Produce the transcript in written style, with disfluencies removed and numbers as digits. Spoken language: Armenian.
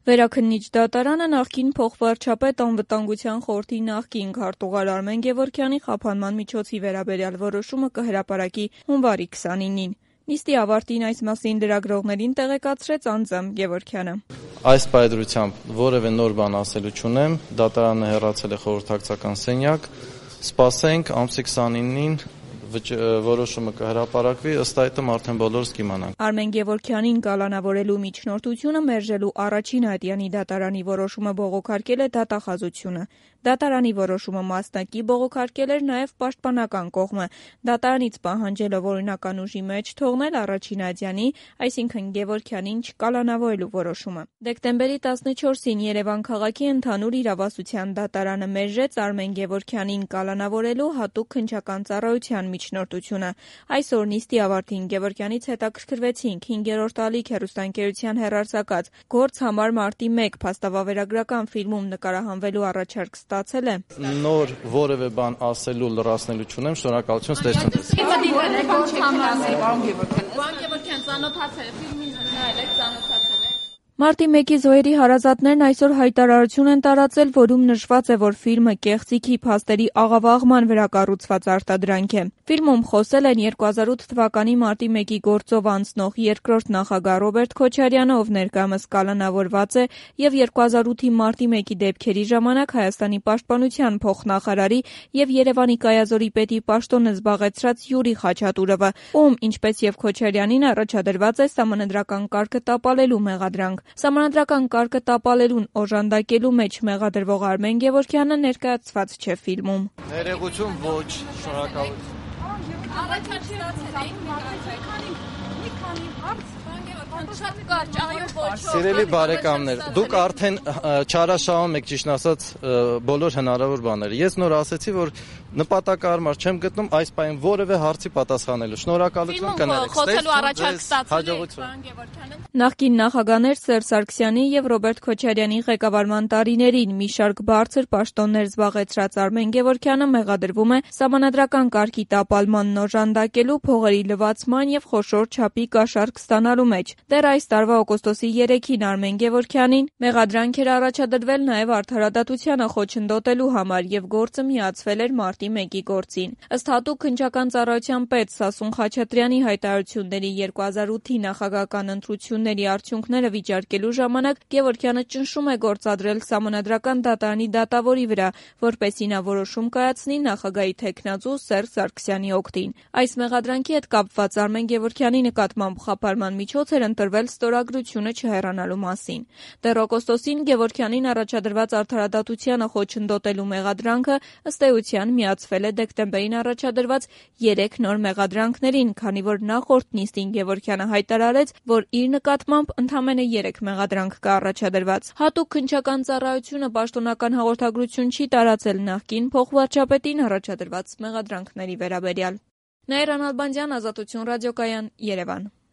Վերաքննիչ դատարանը նախկին փոխվարչապետ անվտանգության խորհրդի նախկին քարտուղար Արմեն Գևորգյանի խափանման միջոցի վերաբերյալ որոշումը կհրապարակի հունվարի 29-ին։ Նիստի ավարտին այս մասին լրագրողներին տեղեկացրեց անձամբ Գևորգյանը։ Այս պայծրությամբ որևէ նոր բան ասելու չունեմ, դատարանը հեռացել է խորհրդակցական սենյակ, սպասենք ամսի 29-ին որոշումը կհրապարակվի, ըստ այդմ արդեն բոլորս կիմանանք։ Արմեն Գևորգյանին կալանավորելու միջնորդությունը մերժելու առաջին ատյանի դատարանի որոշումը բողոքարկել է դատախազությունը։ Դատարանի որոշումը մասնակի բողոքարկել էր նաև պաշտպանական կողմը, դատարանից պահանջելով օրինական ուժի մեջ թողնել առաջին ատյանի, այսինքն Գևորգյանին չկալանավորելու որոշումը։ Դեկտեմբերի 14-ին Երևան քաղաքի ընդհանուր իրավասության դատարանը մերժեց Արմեն Գևորգյանին կալանավորելու հատուկ քննչական ծառայության միջնորդությունը։ Այսօր նիստի ավարտին Գևորգյանից հետաքրքրվեցինք 5-րդ ալիք հեռուստաընկերության հեռարձակած «Գործ համար մարտի 1» փաստավավերագրական ֆիլմում նկարահանվելու առաջարկ ստացել է։ Նոր որևէ բան ասելու, լրացնելու չունեմ, շնորհակալություն, ստեցվեց։ Մարտի 1-ի զոհերի հարազատներն այսօր հայտարարություն են տարածել, որում նշված է, որ ֆիլմը կեղծիքի փաստերի աղավաղման վրա կառուցված արտադրանք է։ Ֆիլմում խոսել են 2008 թվականի մարտի 1-ի գործով անցնող երկրորդ նախագահ Ռոբերտ Քոչարյանը, ով ներկայումս կալանավորված է, եւ 2008-ի մարտի 1-ի դեպքերի ժամանակ Հայաստանի պաշտպանության փոխնախարարի եւ Երևանի կայազորի պետի պաշտոնը զբաղեցրած Յուրի Խաչատուրովը, ում, ինչպես եւ Քոչարյանին, առաջադրված է սահմանադրական կարգը տապալելու մեղադրանք։ Սահմանադրական կարգը տապալելուն օժանդակելու մեջ մեղադրվող Արմեն Գևորգյանը ներկայացված չէ ֆիլմում։ Ներողություն, ոչ, շնորհակալություն։ Սիրելի բարեկամներ, դուք արդեն չարաշահում եք, ճիշտ ասած, բոլոր հնարավոր բաները։ Ես նոր ասացի, որ նպատակարար չեմ գտնում այս պահին որևէ հարցի պատասխանելու։ Շնորհակալություն, կներեք։ Նախկին նախագահներ Սերժ Սարգսյանի եւ Ռոբերտ Քոչարյանի ղեկավարման տարիներին մի շարք բարձր պաշտոններ զբաղեցրած Արմեն Գևորգյանը մեղադրվում է սահմանադրական կարգի տապալմանն օժանդակելու, փողերի լվացման եւ խոշոր չափի կաշառք ստանալու մեջ։ Դեռ այս տարվա օգոստոսի 3-ին Արմեն Գևորգյանին մեղադրանք էր առաջադրվել նաև արդարադատությանը խոչընդոտելու համար եւ գործը միացվել էր մարտի 1-ի գործին։ Ըստ հատուկ քննչական ծառայության պետ Սասուն Խաչատրյանի հայտարարությունների 2008-ի նախագահական ընտրությունների արդյունքները վիճարկելու ժամանակ Գևորգյանը ճնշում է գործադրել սահմանադրական դատարանի դատավորի վրա, որպեսզի նա որոշում կայացնի նախագահի թեկնածու Սերժ Սարգսյանի օգտին։ Այս մեղադրանքի հետ կապված Արմեն Գևորգյանի նկատմամբ խափանման միջոց էր ընտրվել ստորագրությունը չհեռանալու մասին։ Դեռ օգոստոսին Գևորգյանին առաջադրված արդարադատությանը խոչընդոտելու մեղադրանքը ըստ էության միացվել է դեկտեմբերին առաջադրված 3 նոր մեղադրանքներին, քանի որ նախորդ նիստին Գևորգյանը հայտարարեց, որ իր նկատմամբ ընդամենը 3 մեղադրանք կա առաջադրված։ Հատուկ քննչական ծառայությունը պաշտոնական հաղորդագրություն չի տարածել նախկին փոխվարչապետին առաջադրված մեղադրանքների վերաբերյալ։ Նաիրա Նալբանդյան, Ազատություն ռադիոկայան, Երևան։